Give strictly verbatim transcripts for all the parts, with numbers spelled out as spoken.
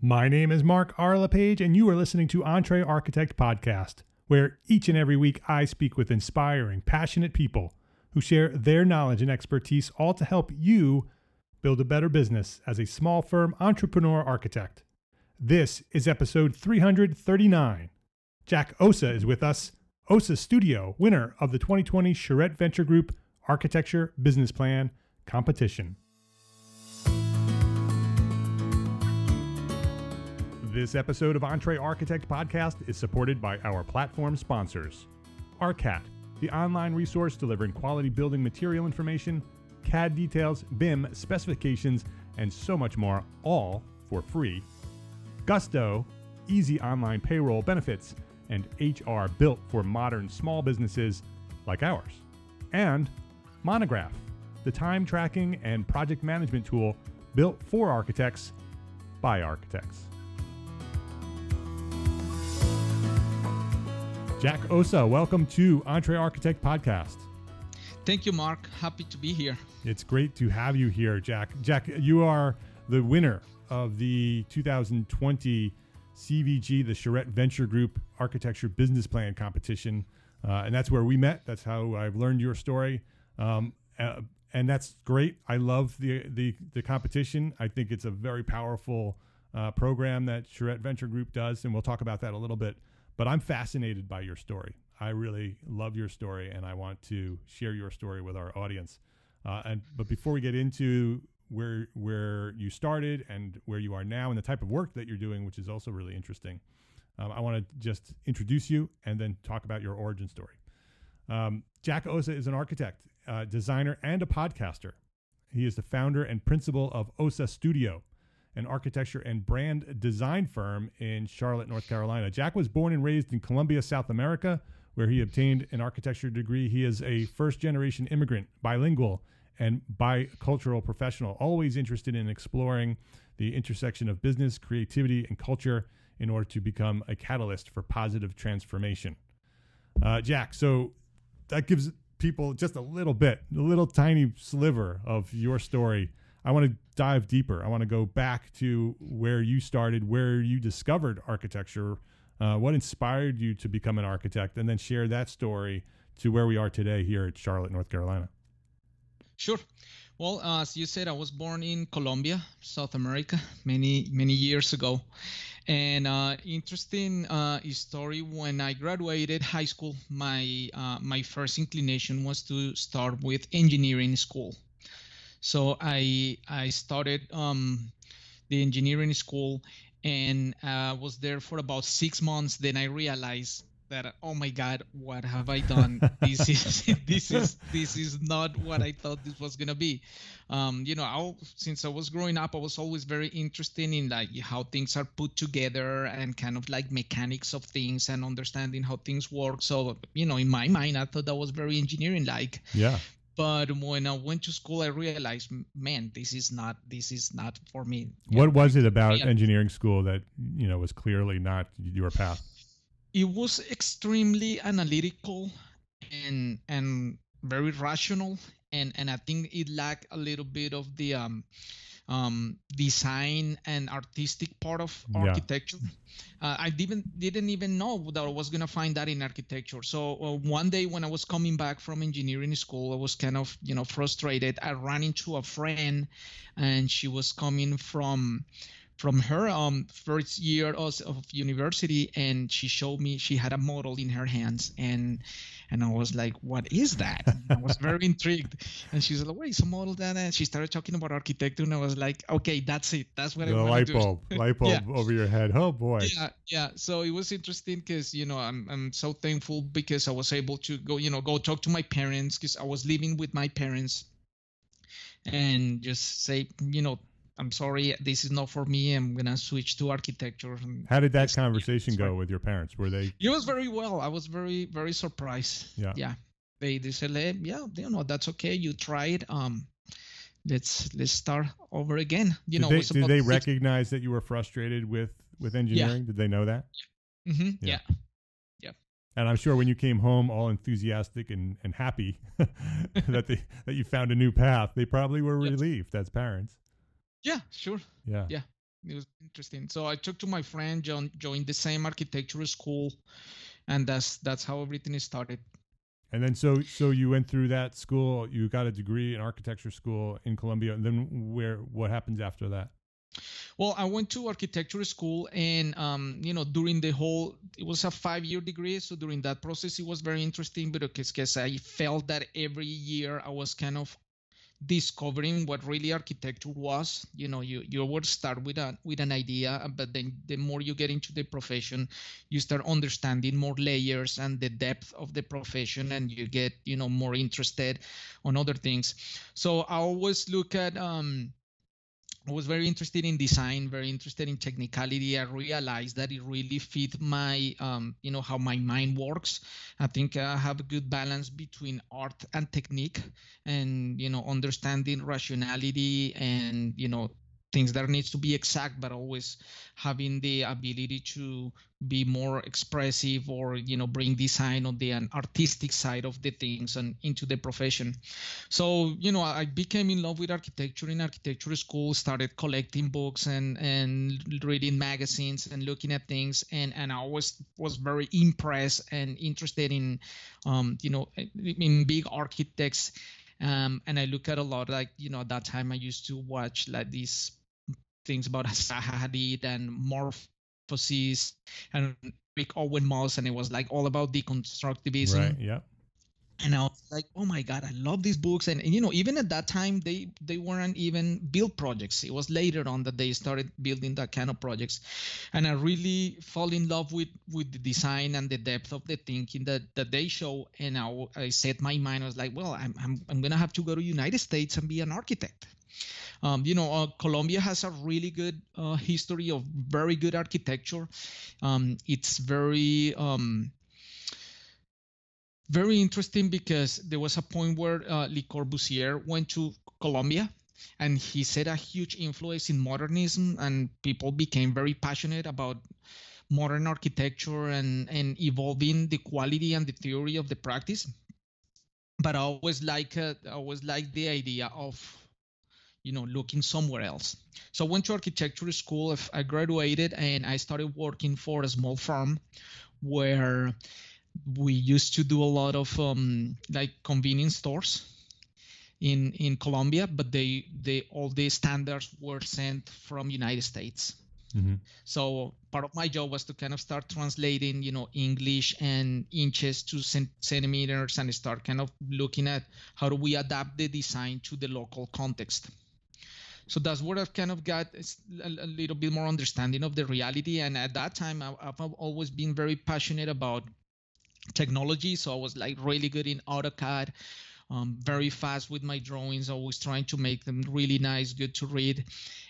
My name is Mark R. LePage, and you are listening to Entree Architect Podcast, where each and every week I speak with inspiring, passionate people who share their knowledge and expertise, all to help you build a better business as a small firm entrepreneur architect. This is episode three hundred thirty-nine. Jack Osa is with us, Osa Studio, winner of the twenty twenty Charette Venture Group Architecture Business Plan Competition. This episode of Entree Architect Podcast is supported by our platform sponsors. ARCAT, the online resource delivering quality building material information, C A D details, B I M specifications, and so much more, all for free. Gusto, easy online payroll benefits, and H R built for modern small businesses like ours. And Monograph, the time tracking and project management tool built for architects by architects. Jack Osa, welcome to Entree Architect Podcast. Thank you, Mark. Happy to be here. It's great to have you here, Jack. Jack, you are the winner of the two thousand twenty C V G, the Charette Venture Group Architecture Business Plan Competition. Uh, and that's where we met. That's how I've learned your story. Um, uh, and that's great. I love the, the, the competition. I think it's a very powerful uh, program that Charette Venture Group does. And we'll talk about that a little bit. But I'm fascinated by your story. I really love your story, and I want to share your story with our audience. Uh, and but before we get into where where you started and where you are now and the type of work that you're doing, which is also really interesting, um, I want to just introduce you and then talk about your origin story. Um, Jack Osa is an architect, uh, designer, and a podcaster. He is the founder and principal of Osa Studio, an architecture and brand design firm in Charlotte, North Carolina. Jack was born and raised in Columbia, South America, where he obtained an architecture degree. He is a first-generation immigrant, bilingual, and bicultural professional, always interested in exploring the intersection of business, creativity, and culture in order to become a catalyst for positive transformation. Uh, Jack, so that gives people just a little bit, a little tiny sliver of your story. I want to dive deeper. I want to go back to where you started, where you discovered architecture, uh, what inspired you to become an architect, and then share that story to where we are today here at Charlotte, North Carolina. Sure. Well, uh, as you said, I was born in Colombia, South America, many, many years ago. And uh, interesting uh, story, when I graduated high school, my uh, my first inclination was to start with engineering school. So I I started um, the engineering school and uh, was there for about six months. Then I realized that, oh my God, what have I done? This is this is this is not what I thought this was gonna be. Um, you know, I, since I was growing up, I was always very interested in like how things are put together and kind of like mechanics of things and understanding how things work. So you know, in my mind, I thought that was very engineering-like. Yeah. But when I went to school, I realized, man, this is not this is not for me. What Yeah, was it about yeah. engineering school that, you know, was clearly not your path? It was extremely analytical and and very rational, and and I think it lacked a little bit of the um um design and artistic part of Yeah. architecture. Uh, I didn't didn't even know that I was gonna find that in architecture. So uh, one day when I was coming back from engineering school, I was kind of you know frustrated. I ran into a friend, and she was coming from from her um first year of, of university, and she showed me she had a model in her hands, and and I was like, what is that? I was very intrigued, and she said, what is a model that? And she started talking about architecture, and I was like, okay, that's it. That's what The I want light to do. bulb, light bulb Yeah. over your head. Oh boy. Yeah, yeah. So it was interesting because you know I'm I'm so thankful because I was able to go you know go talk to my parents, because I was living with my parents, and just say you know I'm sorry, this is not for me. I'm gonna switch to architecture. And How did that it's- yeah, conversation it's go fine. with your parents? Were they? It was very well. I was very very surprised. Yeah. Yeah. They they said, "Hey, yeah, you know that's okay. You tried. Um, let's let's start over again. You Did know, they, it was did about they six- recognize that you were frustrated with with engineering? Did they know that? Mhm, Yeah. yeah. And I'm sure when you came home all enthusiastic and, and happy that they that you found a new path, they probably were Yes. relieved as parents. Yeah, sure. Yeah. Yeah. it was interesting. So I talked to my friend, John, joined the same architecture school, and that's that's how everything started. And then so so you went through that school, you got a degree in architecture school in Colombia, and then where what happens after that? Well, I went to architecture school, and um, you know, during the whole, it was a five-year degree. So during that process, it was very interesting because I felt that every year I was kind of discovering what really architecture was. You know, you you would start with a with an idea, but then the more you get into the profession, you start understanding more layers and the depth of the profession, and you get, you know, more interested on other things. So I always look at um I was very interested in design, very interested in technicality. I realized that it really fit my, um, you know, how my mind works. I think I have a good balance between art and technique, and you know, understanding rationality and, you know, things that needs to be exact, but always having the ability to be more expressive, or you know, bring design on the an artistic side of the things and into the profession. So you know, I became in love with architecture in architecture school, started collecting books and and reading magazines and looking at things, and and I always was very impressed and interested in um you know, in big architects. Um, and I look at a lot, like, you know, at that time I used to watch like these things about Zaha Hadid and Morphosis and Rick Owen Moss, and it was like all about deconstructivism. Right. Yeah. And I was like, oh my God, I love these books. And, and you know, even at that time, they they weren't even built projects. It was later on that they started building that kind of projects. And I really fall in love with with the design and the depth of the thinking that that they show. And I, I set my mind, I was like, well, I'm I'm I'm gonna have to go to United States and be an architect. Um, you know, uh, Colombia has a really good uh, history of very good architecture. Um, it's very um, very interesting because there was a point where uh, Le Corbusier went to Colombia, and he set a huge influence in modernism, and people became very passionate about modern architecture and, and evolving the quality and the theory of the practice. But I always like uh, I always like the idea of, you know, looking somewhere else. So I went to architecture school. I graduated and I started working for a small firm where we used to do a lot of um, like convenience stores in in Colombia, but they they all the standards were sent from United States. Mm-hmm. So part of my job was to kind of start translating, you know, English and inches to cent- centimeters, and start kind of looking at how do we adapt the design to the local context. So that's where I've kind of got a, a little bit more understanding of the reality. And at that time, I, I've always been very passionate about technology. So I was like really good in AutoCAD, um, very fast with my drawings, always trying to make them really nice, good to read.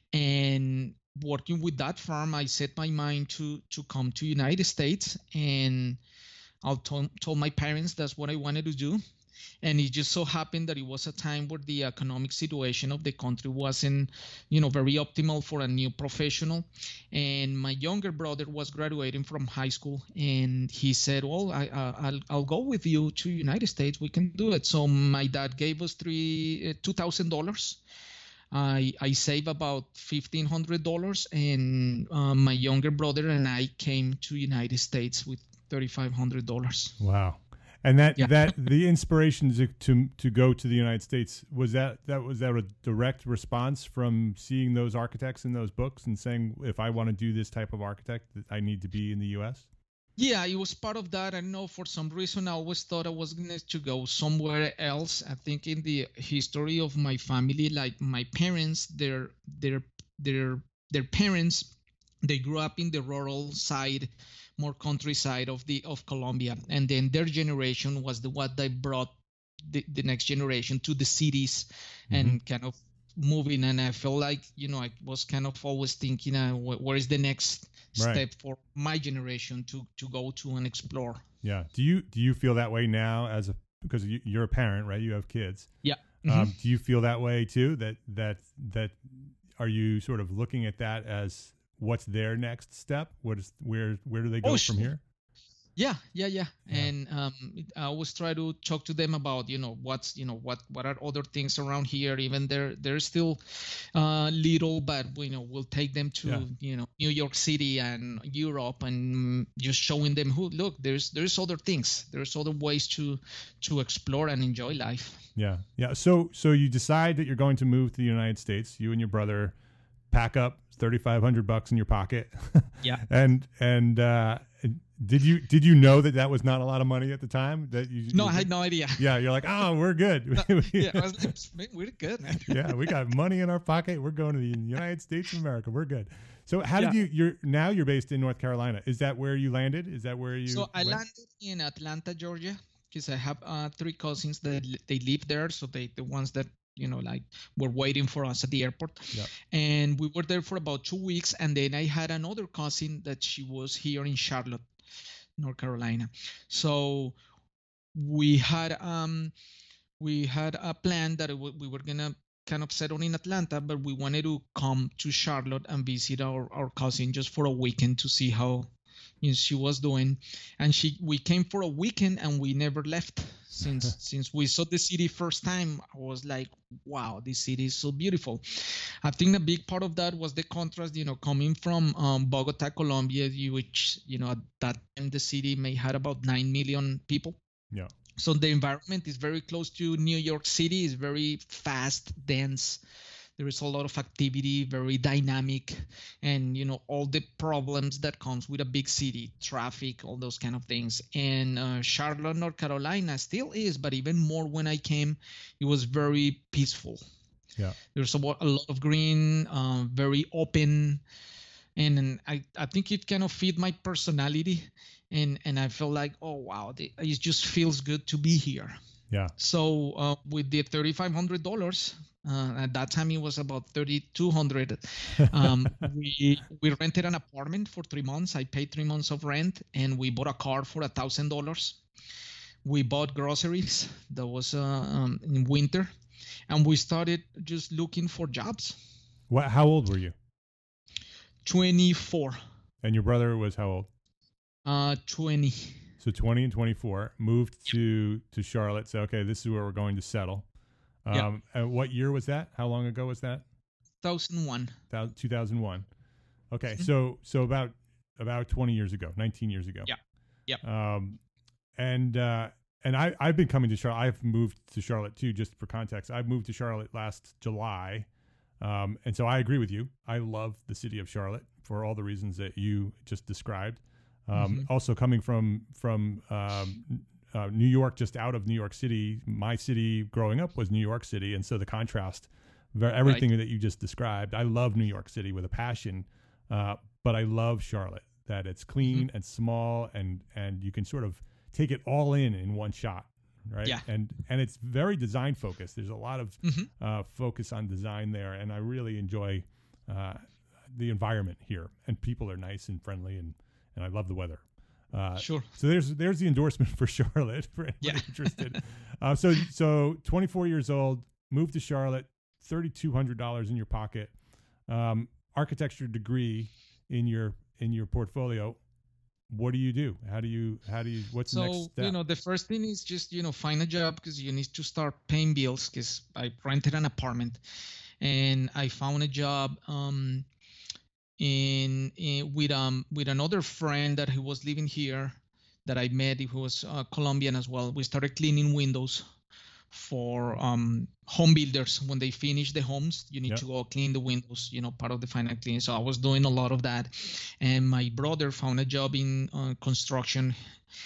And working with that firm, I set my mind to to come to United States, and I told, told my parents that's what I wanted to do. And it just so happened that it was a time where the economic situation of the country wasn't, you know, very optimal for a new professional. And my younger brother was graduating from high school, and he said, well, I, uh, I'll, I'll go with you to United States. We can do it. So my dad gave us three, uh, two thousand dollars. I, I saved about fifteen hundred dollars, and uh, my younger brother and I came to United States with thirty-five hundred dollars. Wow. And that, yeah. that the inspiration to, to to go to the United States, was that that was that a direct response from seeing those architects in those books and saying, if I want to do this type of architect, I need to be in the U S? Yeah, it was part of that. I know for some reason I always thought I was going to go somewhere else. I think in the history of my family, like my parents, their their their their parents, they grew up in the rural side, more countryside of the of Colombia, and then their generation was the what they brought the, the next generation to the cities, mm-hmm. and kind of moving. And I felt like, you know, I was kind of always thinking, uh, wh- where is the next right. step for my generation to to go to and explore. Yeah. Do you do you feel that way now as a, because you, you're a parent, right? You have kids. Yeah. Mm-hmm. Um, do you feel that way too? That that that are you sort of looking at that as what's their next step? What is where where do they go oh, from here? Yeah, yeah, yeah. Yeah. And um, it- I always try to talk to them about, you know, what's, you know, what what are other things around here. Even they're they're still uh, little, but you know, we'll take them Yeah. to, you know, New York City and Europe, and just showing them who look. There's there's other things. There's other ways to to explore and enjoy life. Yeah. Yeah. So so you decide that you're going to move to the United States. You and your brother pack up thirty-five hundred bucks in your pocket. Yeah. and and uh, did you did you know that that was not a lot of money at the time? That you No, you, I had no idea. Yeah, you're like, oh, we're good. No, yeah, I was like, we're good, man. Yeah, we got money in our pocket. We're going to the United States of America. We're good. So how did Yeah. you? You're now you're based in North Carolina. Is that where you landed? Is that where you? So I went? landed in Atlanta, Georgia, because I have uh, three cousins that li- they live there. So they the ones that, you know, like, were waiting for us at the airport. Yep. And we were there for about two weeks. And then I had another cousin that she was here in Charlotte, North Carolina. So we had um we had a plan that it w- we were gonna kind of settle in Atlanta, but we wanted to come to Charlotte and visit our, our cousin just for a weekend to see how, you know, she was doing. And she we came for a weekend and we never left since since we saw the city first time. I was like, wow, this city is so beautiful. I think a big part of that was the contrast, you know, coming from um, Bogota, Colombia, you- which, you know, at that time the city may had about nine million people. Yeah. So the environment is very close to New York City. It's very fast, dense. There is a lot of activity, very dynamic, and, you know, all the problems that comes with a big city, traffic, all those kind of things. And uh, Charlotte, North Carolina still is, but even more when I came, it was very peaceful. Yeah. There's a, wa- a lot of green, um, very open, and, and I, I think it kind of fit my personality, and and I felt like, oh wow, the, it just feels good to be here. Yeah. So uh, with the thirty-five hundred dollars, uh, at that time it was about thirty-two hundred. Um, we we rented an apartment for three months. I paid three months of rent, and we bought a car for a thousand dollars. We bought groceries. That was uh, um, in winter, and we started just looking for jobs. What? How old were you? twenty-four. And your brother was how old? Uh, twenty. So twenty and twenty-four. Moved to to Charlotte. So okay, this is where we're going to settle. Um, Yeah. and what year was that? How long ago was that? two thousand one. two thousand one. Okay, Mhm. so so about about twenty years ago, nineteen years ago. Yeah. Yep. Um, and uh, and I I've been coming to Charlotte. I've moved to Charlotte too. Just for context, I've moved to Charlotte last July, um, and so I agree with you. I love the city of Charlotte for all the reasons that you just described. Um, Mhm. Also, coming from from um, uh, New York, just out of New York City, my city growing up was New York City, and so the contrast, ver- everything that you just described. I love New York City with a passion, uh, but I love Charlotte. That it's clean and small, and and you can sort of take it all in in one shot, right? Yeah. And and it's very design focused. There's a lot of Mhm. uh, focus on design there, and I really enjoy uh, the environment here. And people are nice and friendly, and and I love the weather. Uh, Sure. So there's there's the endorsement for Charlotte for anybody Yeah. interested. Uh, so so twenty-four years old, moved to Charlotte, thirty-two hundred dollars in your pocket, um, architecture degree in your in your portfolio. What do you do? How do you how do you what's the next So, step? you know, the first thing is just, you know, find a job, because you need to start paying bills, because I rented an apartment, and I found a job um, in, in with um with another friend that he was living here, that I met. He was uh, Colombian as well. We started cleaning windows for um, home builders. When they finish the homes, you need Yep. to go clean the windows, you know, part of the final cleaning. So I was doing a lot of that. And my brother found a job in uh, construction.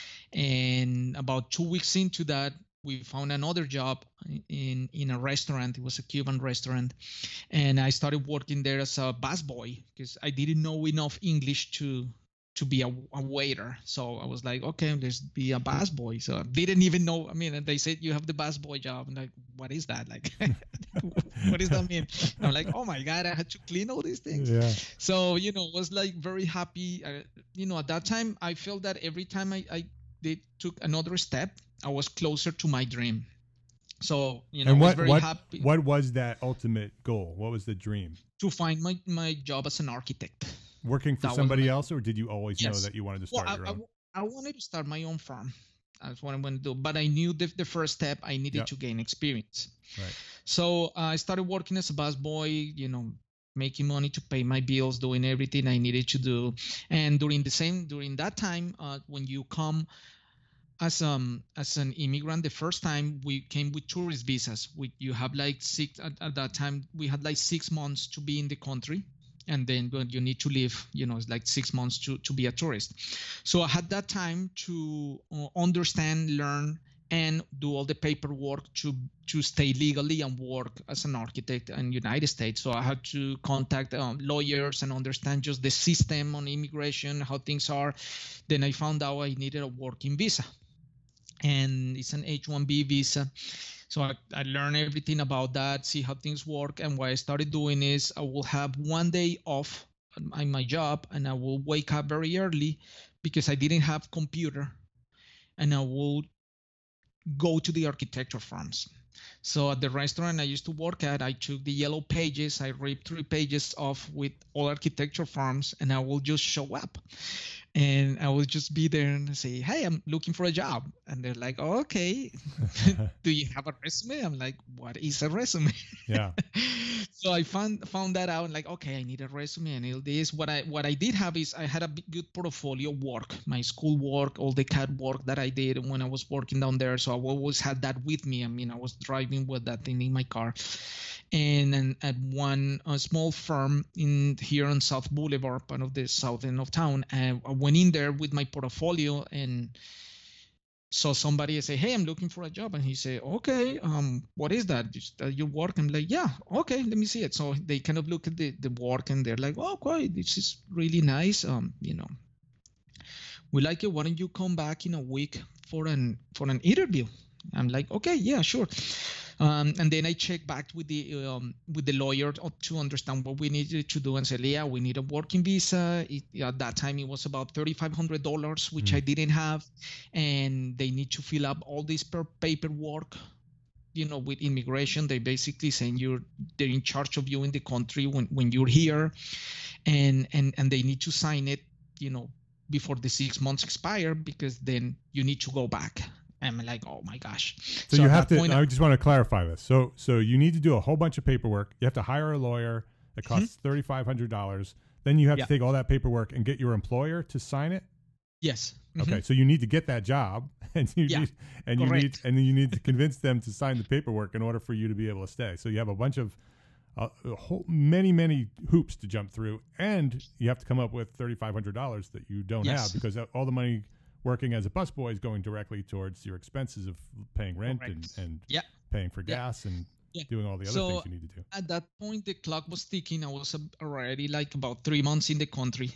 And about two weeks into that, we found another job in in a restaurant. It was a Cuban restaurant, and I started working there as a busboy, because I didn't know enough English to to be a, a waiter. So I was like, okay, let's be a busboy. So I didn't even know. I mean, they said you have the busboy job. I'm like, what is that? Like, what does that mean? I'm like, oh my god, I had to clean all these things. Yeah. So, you know, was like very happy. Uh, you know, at that time, I felt that every time I, I did took another step, I was closer to my dream. So, you know, And I was what very what happy what was that ultimate goal? What was the dream? to find my, my job as an architect. Working for That was somebody my- else, or did you always know Yes. that you wanted to Well, start I, your I, own? I wanted to start my own farm. That's what I wanted to do. But I knew the, the first step I needed Yep. to gain experience. Right. So uh, I started working as a busboy, you know, making money to pay my bills, doing everything I needed to do. And during the same during that time, uh, when you come as um as an immigrant, the first time we came with tourist visas. We you have like six at, at that time we had like six months to be in the country, and then when you need to leave, you know, it's like six months to to be a tourist. So I had that time to uh, understand, learn, and do all the paperwork to to stay legally and work as an architect in United States. So I had to contact um, lawyers and understand just the system on immigration, how things are. Then I found out I needed a working visa, and it's an H one B visa. So I, I learned everything about that, see how things work. And what I started doing is I will have one day off in my job, and I will wake up very early because I didn't have computer, and I will go to the architecture firms. So at the restaurant I used to work at, I took the yellow pages, I ripped three pages off with all architecture firms, and I will just show up. And I would just be there and say, "Hey, I'm looking for a job." And they're like, oh, "Okay, do you have a resume?" I'm like, "What is a resume?" Yeah. So I found found that out. Like, okay, I need a resume and all this. What I what I did have is I had a good portfolio work, my school work, all the C A D work that I did when I was working down there. So I always had that with me. I mean, I was driving with that thing in my car. And, and at one a small firm in here on South Boulevard, part of the south end of town, and I went in there with my portfolio and saw somebody say, "Hey, I'm looking for a job," and he said, "Okay, um, what is that? Is that your work?" I'm like, "Yeah, okay, let me see it." So they kind of look at the, the work and they're like, "Oh, okay, this is really nice. Um, you know, we like it. Why don't you come back in a week for an for an interview?" I'm like, "Okay, yeah, sure." Um, and then I checked back with the um, with the lawyer to understand what we needed to do, and said, "Yeah, we need a working visa." It, at that time, it was about thirty-five hundred dollars, which Mm. I didn't have, and they need to fill up all this per paperwork. You know, with immigration, they basically saying you're they're in charge of you in the country when when you're here, and and and they need to sign it. You know, before the six months expire, because then you need to go back. I'm like, oh my gosh. So, So you at have that to. point, I just want to clarify this. So so you need to do a whole bunch of paperwork. You have to hire a lawyer. It costs thirty five hundred dollars. Then you have Yeah. to take all that paperwork and get your employer to sign it. yes. Mhm. Okay, so you need to get that job, and you Yeah, need and you need correct. and then you need to convince them to sign the paperwork in order for you to be able to stay. So you have a bunch of uh, a whole, many many hoops to jump through, and you have to come up with thirty five hundred dollars that you don't Yes. have because all the money working as a busboy is going directly towards your expenses of paying rent and, Correct. and Yeah. paying for Yeah. gas and Yeah. doing all the other So things you need to do. at that point, the clock was ticking. I was already like about three months in the country,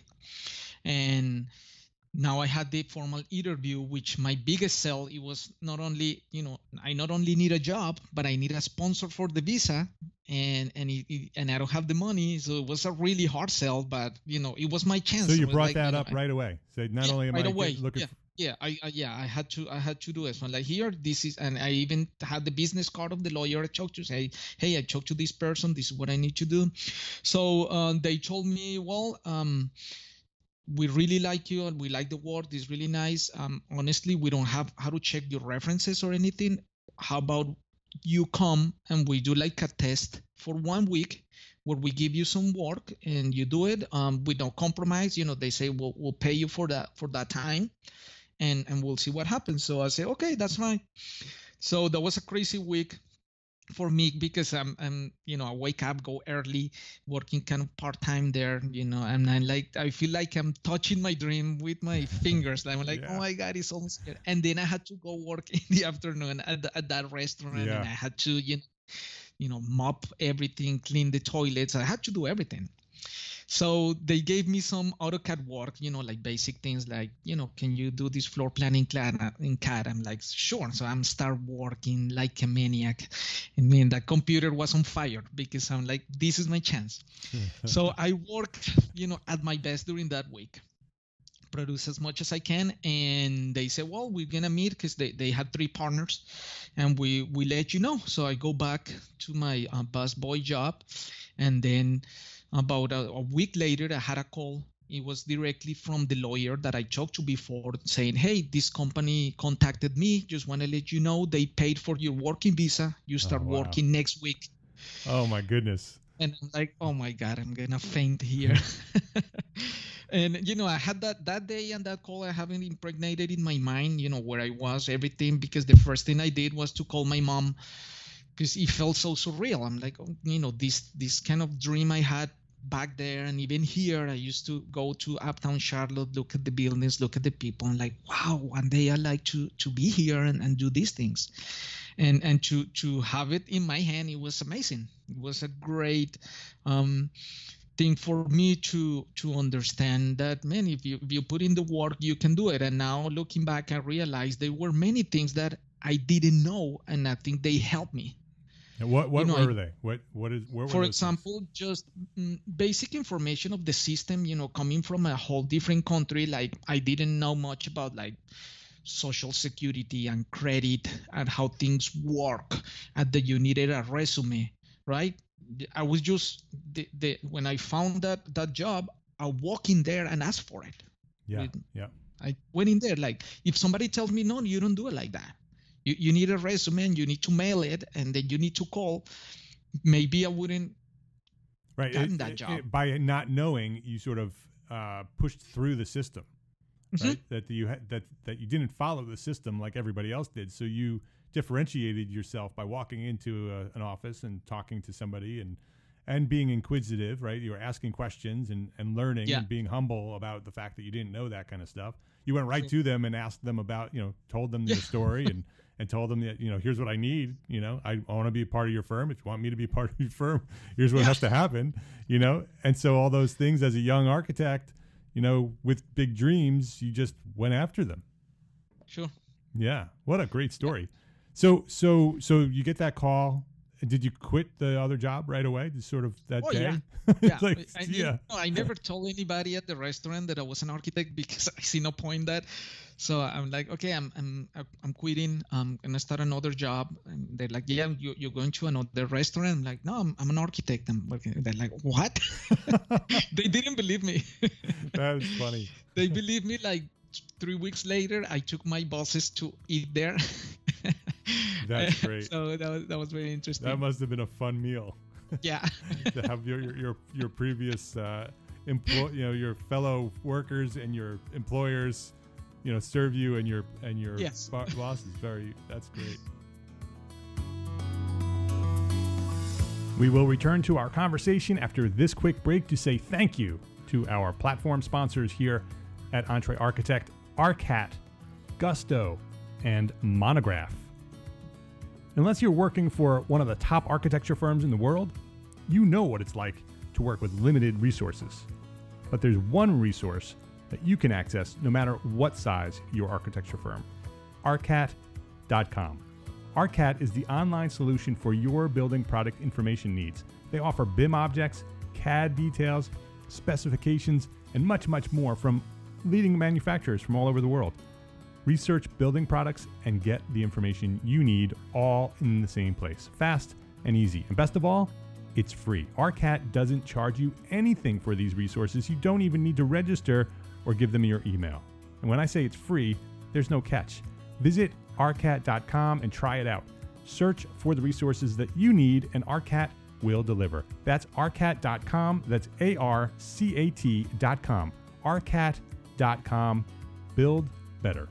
and now I had the formal interview, which my biggest sell, it was not only, you know, I not only need a job, but I need a sponsor for the visa, and and it, it- and I don't have the money, so it was a really hard sell, but you know, it was my chance. So It you was brought like, that you know, up I- right away. Say, not yeah, only am right I away. get, looking Yeah. for, Yeah, I, I yeah, I had to I had to do it. So I'm like, here, this is, and I even had the business card of the lawyer I talked to, say, "Hey, I talked to this person. This is what I need to do." So um, they told me, "Well, um, we really like you and we like the work. It's really nice. Um, honestly, we don't have how to check your references or anything. How about you come and we do like a test for one week where we give you some work and you do it um, with no compromise. You know, they say we'll, we'll pay you for that for that time, and and we'll see what happens." So I say, "Okay, that's fine." So that was a crazy week for me because I'm, I'm, you know, I wake up, go early, working kind of part time there, you know, and I like, I feel like I'm touching my dream with my fingers. I'm like, oh yeah, my God, it's almost here. And then I had to go work in the afternoon at, the, at that restaurant, and yeah. I had to, you know, you know, mop everything, clean the toilets. I had to do everything. So they gave me some AutoCAD work, you know, like basic things like, you know, can you do this floor planning in C A D? I'm like, sure. So I'm start working like a maniac. I mean, the computer was on fire because I'm like, this is my chance. So I worked, you know, at my best during that week, produce as much as I can. And they said, well, we're going to meet because they, they had three partners, and we, we let you know. So I go back to my uh, bus boy job. And then about a, a week later, I had a call It was directly from the lawyer that I talked to before saying, hey, this company contacted me. Just want to let you know they paid for your working visa. You start Oh, wow. working next week. Oh, my goodness. And I'm like, oh, my God, I'm going to faint here. And, you know, I had that that day and that call, I haven't impregnated in my mind, you know, where I was, everything, because the first thing I did was to call my mom because it felt so surreal. I'm like, oh, you know, this this kind of dream I had back there, and even here, I used to go to Uptown Charlotte, look at the buildings, look at the people, and like, wow, one day I like to to be here and, and do these things, and and to to have it in my hand, it was amazing. It was a great um, thing for me to to understand that, man, if you if you put in the work, you can do it. And now looking back, I realized there were many things that I didn't know, and I think they helped me. And what what You know, were I- they? What what is? What were For those example, just mm, basic information of the system, you know, coming from a whole different country, like I didn't know much about like social security and credit and how things work, and that you needed a resume, right? I was just the, the when I found that that job, I walk in there and ask for it. things? Yeah, With- yeah. I went in there like, if somebody tells me no, you don't do it like that. You you need a resume and you need to mail it, and then you need to call. Maybe I wouldn't. Right. Gotten It- that it- job. it- by not knowing, you sort of uh, pushed through the system, Mhm. right? That you had that that you didn't follow the system like everybody else did. So you differentiated yourself by walking into a, an office and talking to somebody and and being inquisitive, right? You were asking questions and and learning Yeah. and being humble about the fact that you didn't know that kind of stuff. You went right Sure. to them and asked them about, you know, told them Yeah. your story and. And told them that, you know, here's what I need. You know, I, I want to be a part of your firm. If you want me to be part of your firm, here's what Yeah. has to happen. You know, and so all those things as a young architect, you know, with big dreams, you just went after them. Sure. Yeah, what a great story. So, so, so you get that call. Did you quit the other job right away? Just sort of that Oh, day. yeah. It's Yeah, like, I, yeah. you know, I never told anybody at the restaurant that I was an architect because I see no point in that. So I'm like, okay, I'm I'm I'm quitting. I'm gonna start another job. And they're like, yeah, you, you're going to another restaurant. I'm like, no, I'm, I'm an architect. I'm working. They're like, what? They didn't believe me. That's funny. They believed me. Like three weeks later, I took my bosses to eat there. That's great. So that was that was very interesting. That must have been a fun meal yeah. to have your your your, your previous uh, employ, you know, your fellow workers and your employers, you know, serve you and your and your Yes. bo- bosses. Very, that's great. We will return to our conversation after this quick break to say thank you to our platform sponsors here at Entre Architect, Arcat, Gusto, and Monograph. Unless you're working for one of the top architecture firms in the world, you know what it's like to work with limited resources. But there's one resource that you can access no matter what size your architecture firm, arcat dot com. Arcat is the online solution for your building product information needs. They offer B I M objects, C A D details, specifications, and much, much more from leading manufacturers from all over the world. Research building products and get the information you need all in the same place. Fast and easy. And best of all, it's free. Arcat doesn't charge you anything for these resources. You don't even need to register or give them your email. And when I say it's free, there's no catch. Visit arcat dot com and try it out. Search for the resources that you need and Arcat will deliver. That's arcat dot com. That's A R C A T dot com. arcat dot com. Build better.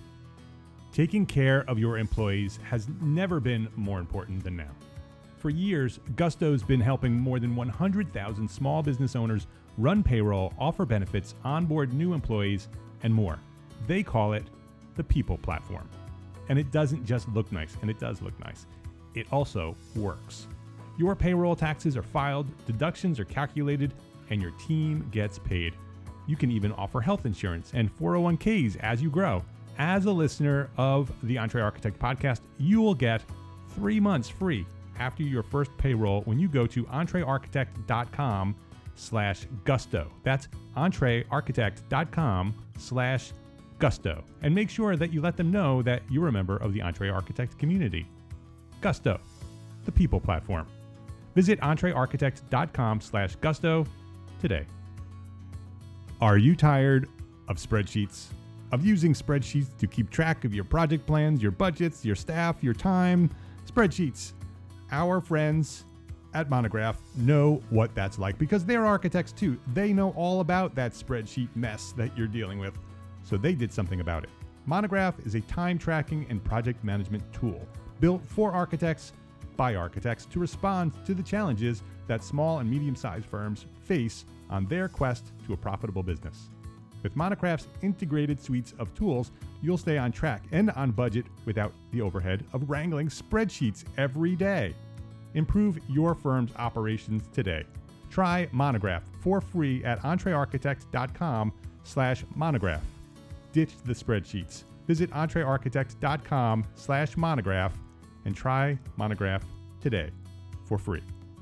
Taking care of your employees has never been more important than now. For years, Gusto's been helping more than one hundred thousand small business owners run payroll, offer benefits, onboard new employees, and more. They call it the People Platform. And it doesn't just look nice, and it does look nice. It also works. Your payroll taxes are filed, deductions are calculated, and your team gets paid. You can even offer health insurance and four oh one k's as you grow. As a listener of the Entre Architect podcast, you will get three months free after your first payroll when you go to entrearchitect dot com slash gusto. That's entrearchitect dot com slash gusto. And make sure that you let them know that you're a member of the Entre Architect community. Gusto, the people platform. Visit entrearchitect dot com slash gusto today. Are you tired of spreadsheets? Of using spreadsheets to keep track of your project plans, your budgets, your staff, your time? Spreadsheets. Our friends at Monograph know what that's like because they're architects too. They know all about that spreadsheet mess that you're dealing with. So they did something about it. Monograph is a time tracking and project management tool built for architects by architects to respond to the challenges that small and medium-sized firms face on their quest to a profitable business. With Monograph's integrated suites of tools, you'll stay on track and on budget without the overhead of wrangling spreadsheets every day. Improve your firm's operations today. Try Monograph for free at entrearchitect.com slash monograph. Ditch the spreadsheets. Visit entrearchitect.com slash monograph and try Monograph today for free.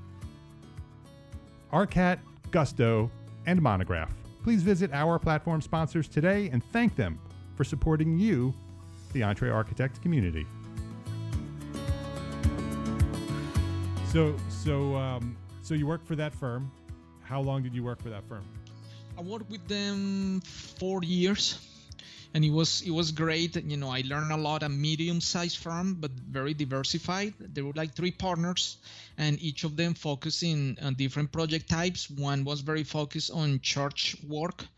Arcat, Gusto, and Monograph. Please visit our platform sponsors today and thank them for supporting you, the EntreArchitect community. So, so, um, so you worked for that firm. How long did you work for that firm? I worked with them four years, and it was it was great. You know, I learned a lot. A medium-sized firm, but very diversified. There were like three partners, and each of them focusing on different project types. One was very focused on church work,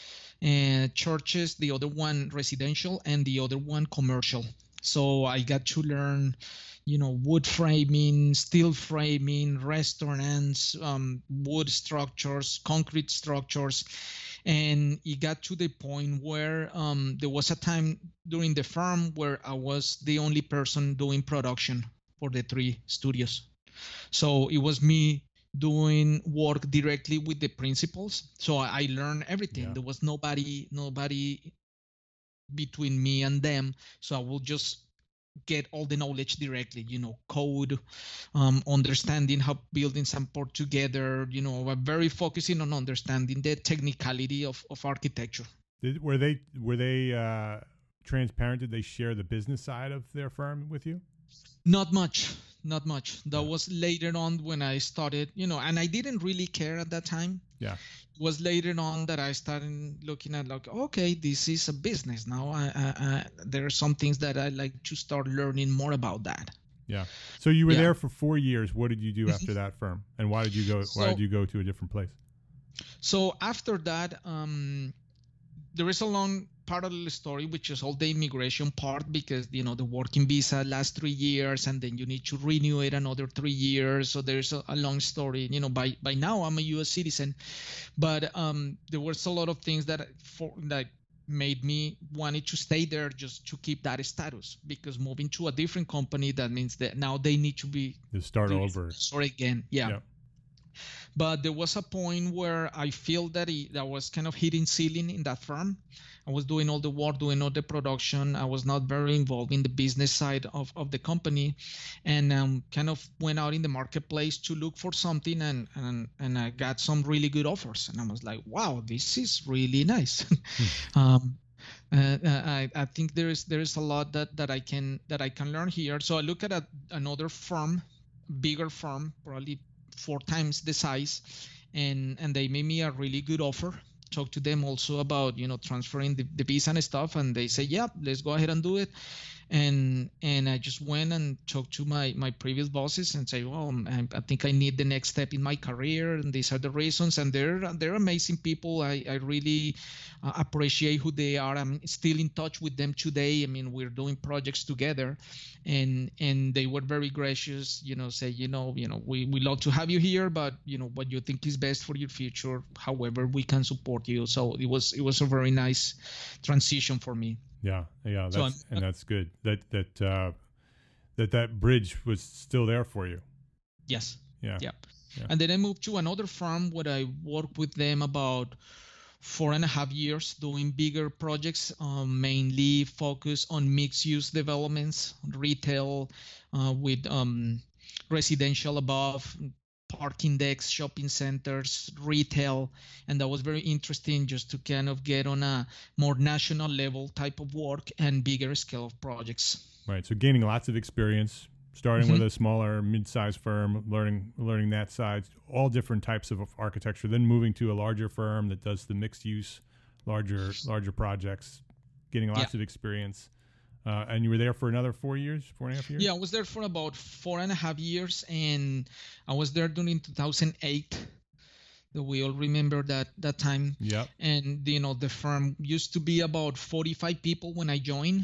and churches. The other one residential, and the other one commercial. So I got to learn, you know, wood framing, steel framing, restaurants, um, wood structures, concrete structures. And it got to the point where um, there was a time during the firm where I was the only person doing production for the three studios. So it was me doing work directly with the principals. So I, I learned everything. Yeah. There was nobody, nobody between me and them. So I will just get all the knowledge directly, you know, code, um, understanding how buildings are put together, you know, very focusing on understanding the technicality of, of architecture. Did, were they, were they uh, transparent? Did they share the business side of their firm with you? Not much, not much. That yeah. was later on when I started, you know, and I didn't really care at that time. Yeah. It was later on that I started looking at like, okay, this is a business now. I, I, I, there are some things that I like to start learning more about that. Yeah. So you were yeah. there for four years. What did you do after that firm, and why did you go? So, why did you go to a different place? So after that, um, there is a long part of the story, which is all the immigration part, because, you know, the working visa lasts three years and then you need to renew it another three years. So there's a, a long story. You know, by, by now I'm a U S citizen, but um, there was a lot of things that for that made me wanted to stay there just to keep that status, because moving to a different company, that means that now they need to be to start over. Sorry again. Yeah. yeah. But there was a point where I feel that it, that was kind of hitting ceiling in that firm. I was doing all the work, doing all the production. I was not very involved in the business side of, of the company, and um, kind of went out in the marketplace to look for something, and, and and I got some really good offers. And I was like, wow, this is really nice. hmm. um, uh, I, I think there is there is a lot that, that I can that I can learn here. So I look at a, another firm, bigger firm, probably four times the size, and and they made me a really good offer. Talk to them also about, you know, transferring the, the visa and stuff, and they say, yeah, let's go ahead and do it. And and I just went and talked to my my previous bosses and say, well, I, I think I need the next step in my career, and these are the reasons. And they're they're amazing people. I I really uh, appreciate who they are. I'm still in touch with them today. I mean, we're doing projects together, and and they were very gracious. You know, say, you know, you know, we we love to have you here, but you know, what you think is best for your future. However, we can support you. So it was it was a very nice transition for me. Yeah, yeah, that's, so and that's good. That that uh, that that bridge was still there for you. Yes. Yeah. yeah. Yeah. And then I moved to another firm where I worked with them about four and a half years doing bigger projects, um, mainly focused on mixed-use developments, retail, uh, with um, residential above, parking decks, shopping centers, retail. And that was very interesting just to kind of get on a more national level type of work and bigger scale of projects. Right. So gaining lots of experience, starting Mm-hmm. with a smaller mid-sized firm, learning learning that side, all different types of architecture, then moving to a larger firm that does the mixed use, larger larger projects, getting lots Yeah. of experience. Uh, and you were there for another four years, four and a half years? Yeah, I was there for about four and a half years, and I was there during two thousand eight. That we all remember that that time. Yep. And you know, the firm used to be about forty-five people when I joined,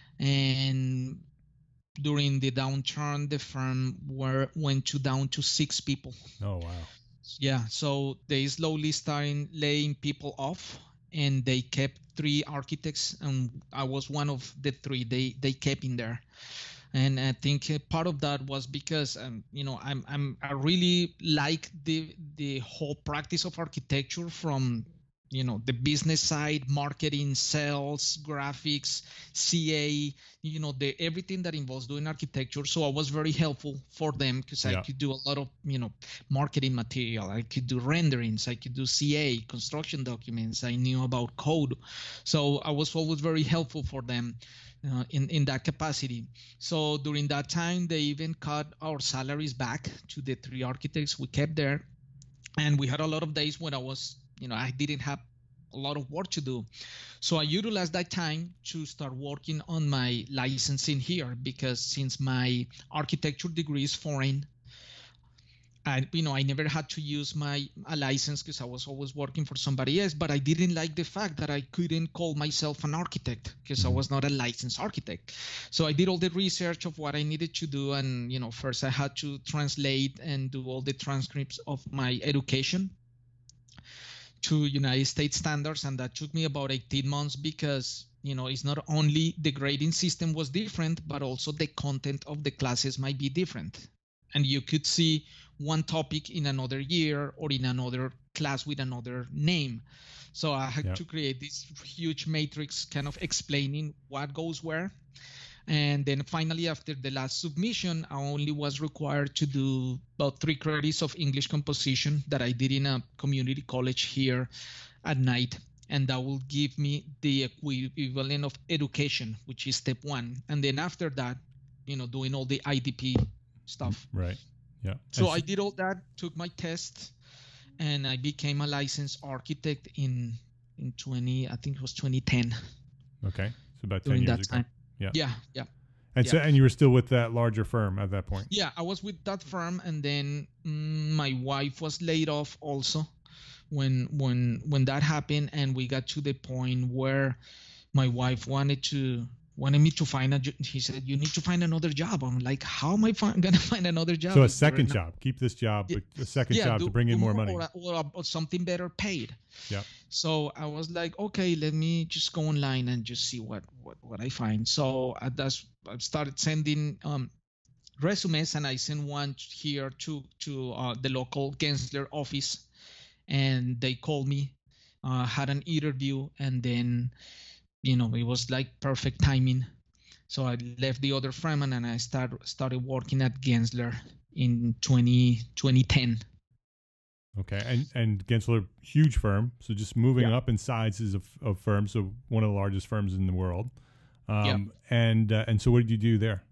and during the downturn, the firm were went to down to six people. Oh, wow. Yeah, so they slowly started laying people off, and they kept three architects, and I was one of the three they they kept in there. And I think uh, part of that was because um, you know I'm I'm I really like the the whole practice of architecture, from you know the business side, marketing, sales, graphics, C A, you know the everything that involves doing architecture. So I was very helpful for them, because I Yeah. could do a lot of you know marketing material. I could do renderings. I could do C A, construction documents. I knew about code, so I was always very helpful for them. Uh, in in that capacity. So during that time, they even cut our salaries back to the three architects we kept there, and we had a lot of days when I was, you know, I didn't have a lot of work to do. So I utilized that time to start working on my licensing here, because since my architecture degree is foreign, I, you know, I never had to use my a license, because I was always working for somebody else. But I didn't like the fact that I couldn't call myself an architect, because Mhm. I was not a licensed architect. So I did all the research of what I needed to do, and you know, first I had to translate and do all the transcripts of my education to United States standards, and that took me about eighteen months, because you know it's not only the grading system was different, but also the content of the classes might be different, and you could see one topic in another year or in another class with another name. So I had Yeah. to create this huge matrix kind of explaining what goes where. And then finally, after the last submission, I only was required to do about three credits of English composition that I did in a community college here at night. And that will give me the equivalent of education, which is step one. And then after that, you know, doing all the I D P stuff. Right. Yeah. So And I did all that, took my test, and I became a licensed architect in in twenty, I think it was twenty ten. Okay. So about ten During years that ago. time. Yeah. Yeah, yeah. And yeah. so, and you were still with that larger firm at that point. Yeah, I was with that firm, and then mm, my wife was laid off also when when when that happened, and we got to the point where my wife wanted to wanted me to find a. He said, "You need to find another job." I'm like, "How am I find, gonna find another job?" So a if we're second not- job, keep this job, Yeah, but a second yeah, job do, to bring in do more money. or, or, or something better paid. Yeah. So I was like, okay, let me just go online and just see what what, what I find. So I, that's, I started sending um, resumes, and I sent one here to to uh, the local Gensler office, and they called me, uh, had an interview, and then you know it was like perfect timing. So I left the other firm, and I started started working at Gensler in twenty ten. Okay. And and Gensler, huge firm. So just moving Yeah. up in sizes of, of firms. So one of the largest firms in the world. Um, Yeah. And uh, and so what did you do there?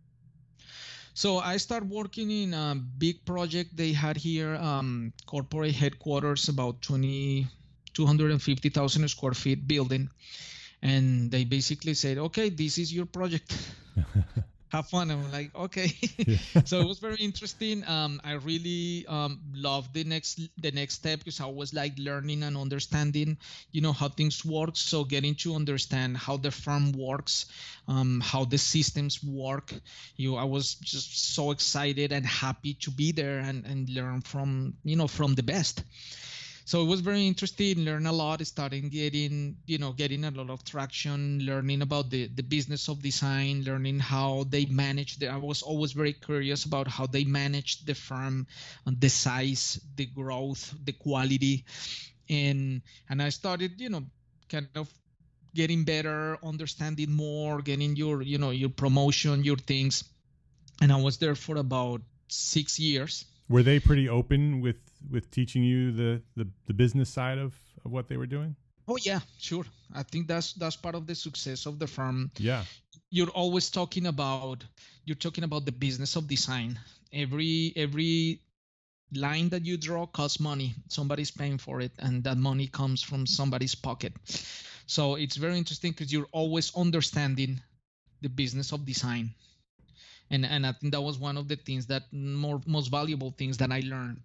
So I started working in a big project they had here, um, corporate headquarters, about twenty, two hundred fifty thousand square feet building. And they basically said, okay, this is your project. Have fun. I'm like, okay. Yeah. So it was very interesting. Um, I really um, loved the next the next step, because I was like learning and understanding, you know, how things work. So getting to understand how the firm works, um, how the systems work. You, I was just so excited and happy to be there and and learn from you know from the best. So it was very interesting, learn a lot, starting getting, you know, getting a lot of traction, learning about the, the business of design, learning how they manage the, I was always very curious about how they manage the firm, and the size, the growth, the quality. And, and I started, you know, kind of getting better, understanding more, getting your, you know, your promotion, your things. And I was there for about six years. Were they pretty open with, with teaching you the, the, the business side of, of what they were doing? Oh yeah, sure. I think that's that's part of the success of the firm. Yeah. you're always talking about you're talking about the business of design. Every every line that you draw costs money. Somebody's paying for it, and that money comes from somebody's pocket. So it's very interesting because you're always understanding the business of design. And and I think that was one of the things that more most valuable things that I learned.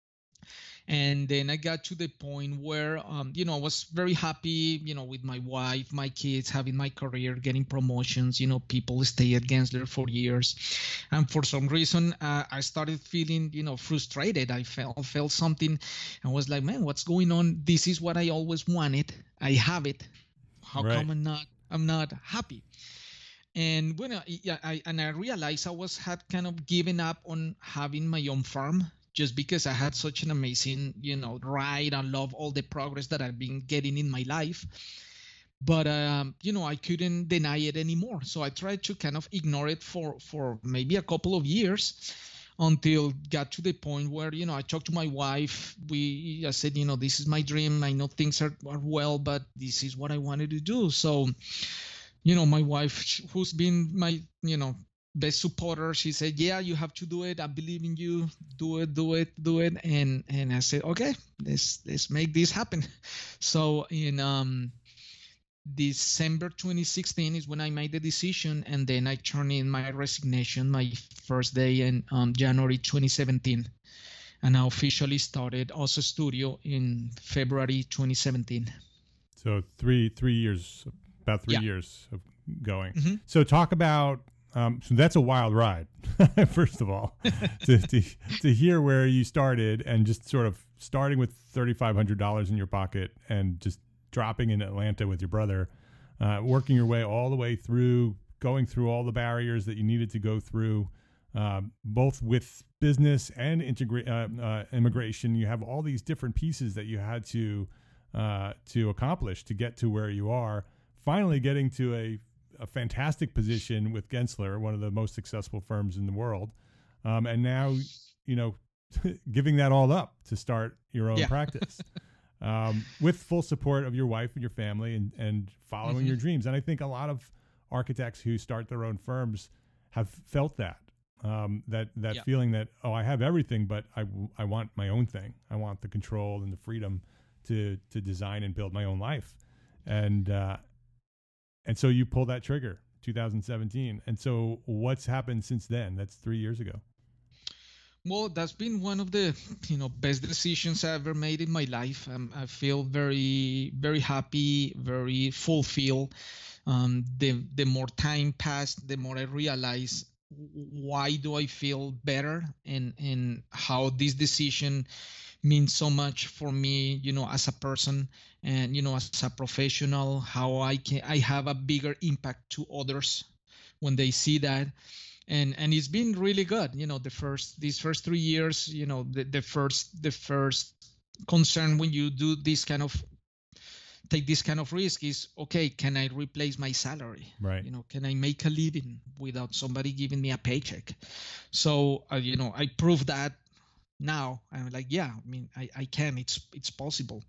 And then I got to the point where, um, you know, I was very happy, you know, with my wife, my kids, having my career, getting promotions. You know, people stay at Gensler for years, and for some reason, uh, I started feeling, you know, frustrated. I felt felt something, and was like, man, what's going on? This is what I always wanted. I have it. How Right. come I'm not I'm not happy? And when I, yeah, I and I realized I was had kind of given up on having my own farm, just because I had such an amazing, you know, ride. I love all the progress that I've been getting in my life. But um, you know, I couldn't deny it anymore. So I tried to kind of ignore it for for maybe a couple of years, until got to the point where, you know, I talked to my wife. We I said, you know, this is my dream. I know things are, are well, but this is what I wanted to do. So, you know, my wife, who's been my, you know, best supporter, she said, yeah, you have to do it. I believe in you. Do it, do it, do it. And and I said, okay, let's let's make this happen. So in um December twenty sixteen is when I made the decision, and then I turned in my resignation my first day in um, January twenty seventeen, and I officially started Oso Studio in February twenty seventeen. So three three years, about three Yeah. years of going. Mm-hmm. So talk about. Um, so that's a wild ride. First of all, to, to to hear where you started and just sort of starting with thirty five hundred dollars in your pocket and just dropping in Atlanta with your brother, uh, working your way all the way through, going through all the barriers that you needed to go through, um, both with business and integra- uh, uh, immigration. You have all these different pieces that you had to uh, to accomplish to get to where you are. Finally, getting to a a fantastic position with Gensler, one of the most successful firms in the world, um, and now, you know, giving that all up to start your own Yeah. practice. Um, with full support of your wife and your family, and, and following Mm-hmm. your dreams. And I think a lot of architects who start their own firms have felt that, um, that, that Yeah. feeling that, oh, I have everything, but I, I want my own thing. I want the control and the freedom to, to design and build my own life. And, uh, and so you pull that trigger, two thousand seventeen. And so what's happened since then? That's three years ago. Well, that's been one of the, you know, best decisions I ever made in my life. Um, I feel very, very happy, very fulfilled. Um, the the more time passed, the more I realized why do I feel better, and and how this decision means so much for me, you know, as a person, and you know, as a professional. How I can I have a bigger impact to others when they see that. and and it's been really good. You know, the first these first three years, you know, the, the first the first concern when you do this kind of take this kind of risk is, okay, can I replace my salary? Right. You know, can I make a living without somebody giving me a paycheck? So uh, you know, I proved that now. I'm like, yeah, I mean, I, I can. It's it's possible.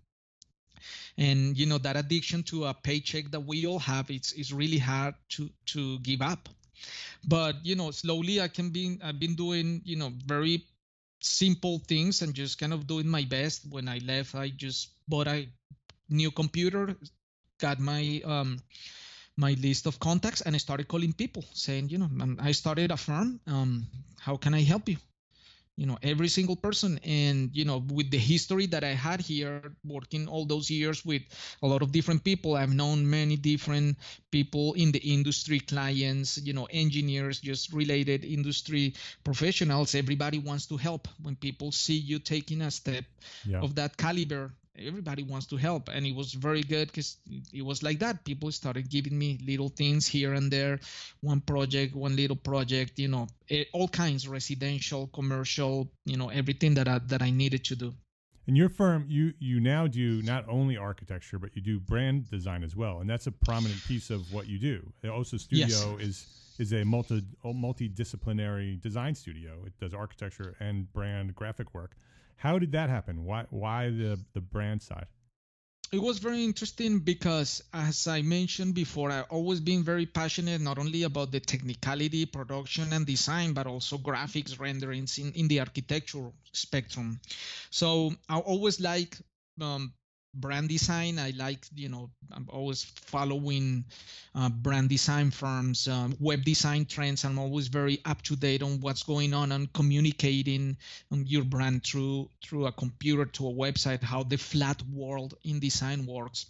And you know, that addiction to a paycheck that we all have, it's it's really hard to to give up. But you know, slowly I can be I've been doing, you know, very simple things and just kind of doing my best. When I left, I just bought a new computer, got my um my list of contacts, and I started calling people saying, you know, "Um, I started a firm. Um, how can I help you? You know, every single person. And you know, with the history that I had here, working all those years with a lot of different people, I've known many different people in the industry, clients, you know, engineers, just related industry professionals. Everybody wants to help. When people see you taking a step Yeah. of that caliber, everybody wants to help. And it was very good because it was like that. People started giving me little things here and there, one project, one little project, you know, eh, all kinds, residential, commercial, you know, everything that I, that I needed to do. And your firm, you you now do not only architecture, but you do brand design as well, and that's a prominent piece of what you do. The Oso Studio Yes. is is a multi multidisciplinary design studio. It does architecture and brand graphic work. How did that happen? Why why the the brand side? It was very interesting because, as I mentioned before, I've always been very passionate not only about the technicality, production, and design, but also graphics, renderings in, in the architectural spectrum. So I always like um, brand design. I like, you know, I'm always following uh, brand design firms, um, web design trends. I'm always very up to date on what's going on and communicating um, your brand through through a computer to a website, how the flat world in design works.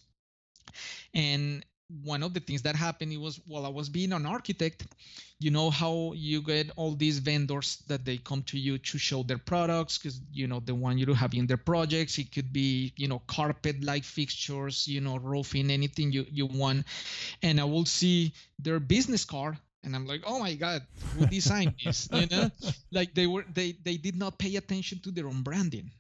And one of the things that happened, it was while I was being an architect, you know how you get all these vendors that they come to you to show their products because, you know, they want you to have in their projects. It could be, you know, carpet like fixtures, you know, roofing, anything you, you want. And I will see their business card and I'm like, oh my God, who designed this? You know, like they were, they, they did not pay attention to their own branding.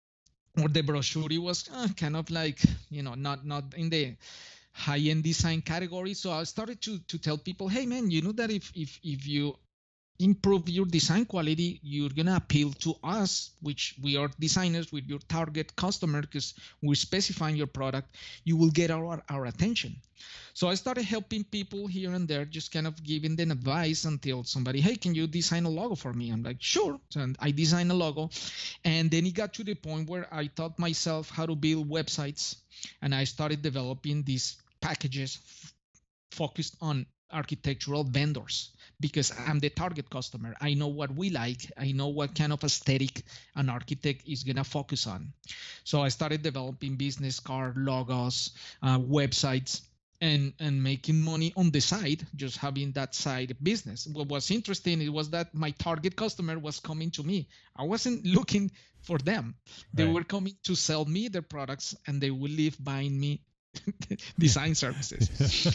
Or the brochure was uh, kind of like, you know, not, not in the high-end design category. So I started to to tell people, hey man, you know that if if if you improve your design quality, you're gonna appeal to us, which we are designers with your target customer, because we're specifying your product, you will get our our attention. So I started helping people here and there, just kind of giving them advice until somebody, hey, can you design a logo for me? I'm like, sure. And I designed a logo. And then it got to the point where I taught myself how to build websites. And I started developing these packages f- focused on architectural vendors because I'm the target customer. I know what we like. I know what kind of aesthetic an architect is going to focus on. So I started developing business card logos, uh, websites, and and making money on the side, just having that side business. What was interesting, it was that my target customer was coming to me. I wasn't looking for them. They Right. were coming to sell me their products, and they will leave buying me design services.